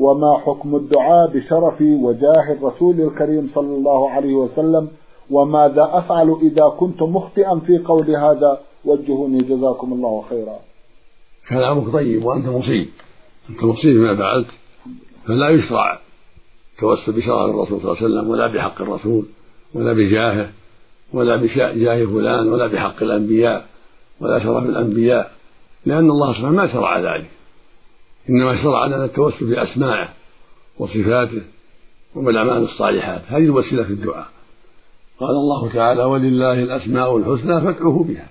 وما حكم الدعاء بشرف وجاه الرسول الكريم صلى الله عليه وسلم؟ وماذا أفعل إذا كنت مخطئا في قول هذا؟ وجهوني جزاكم الله خيرا. كلامك طيب وأنت مصيب، أنت مصيب ما فعلت، فلا يشرع توسل بشرف الرسول صلى الله عليه وسلم ولا بحق الرسول ولا بجاهه ولا بجاه فلان ولا بحق الأنبياء ولا شرف الأنبياء، لأن الله سبحانه ما شرع ذلك، إنما شرع لنا التوسل بأسمائه وصفاته وبالأعمال الصالحات، هذه الوسيلة في الدعاء. قال الله تعالى: ولله الأسماء الحسنى فادعوه بها.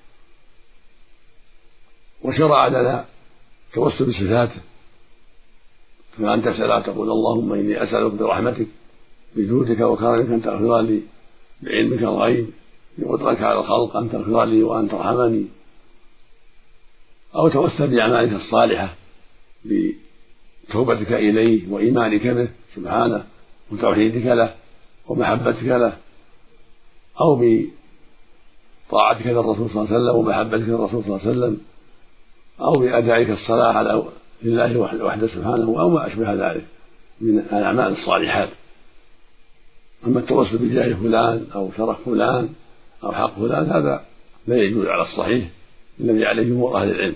وشرع لنا التوسل بصفاته، كما أن تسأل تقول: اللهم إني أسألك برحمتك بجودك وكرمك أن تغفر لي، بعلمك الغيب بقدرتك على الخلق أن تغفر لي وأن ترحمني. أو توسل بأعمالك الصالحة بتوبتك إليه وإيمانك به سبحانه وتوحيدك له ومحبتك له، أو بطاعتك للرسول صلى الله عليه وسلم ومحبتك للرسول صلى الله عليه وسلم، أو بأدائك الصلاة على لله وحده سبحانه، أو ما أشبه ذلك من الأعمال الصالحات. أما التوسل بجاه فلان أو شرف فلان أو حق فلان هذا لا يجوز على الصحيح الذي عليه جمهور أهل العلم.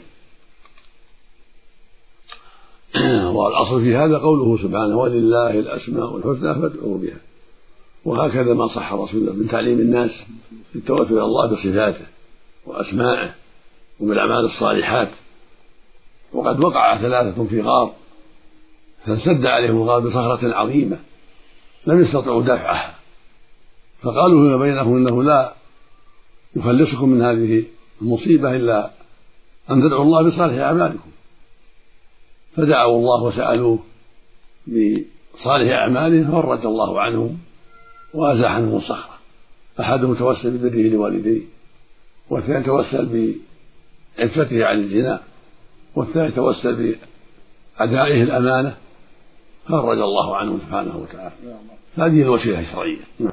والأصل في هذا قوله سبحانه: ولله الأسماء الحسنى فادعوه بها. وهكذا ما صح رسول الله من تعليم الناس التوسل إلى الله بصفاته وأسمائه وبالأعمال الصالحات. وقد وقع 3 في غار فانسد عليهم الغار بصخرة عظيمة لم يستطيعوا دفعها، فقالوا فيما بينهم: إنه لا يخلصكم من هذه المصيبة إلا أن تدعوا الله بصالح أعمالكم. فدعوا الله وسألوه بصالح أعمالهم ففرج الله عنهم وأزاح عنهم الصخرة. أحدهم توسل ببره لوالديه، والثاني توسل بعفته عن الزنا، والثالث توسل بأدائه الأمانة فرج الله عنه سبحانه وتعالى. هذه الوسيلة الشرعية.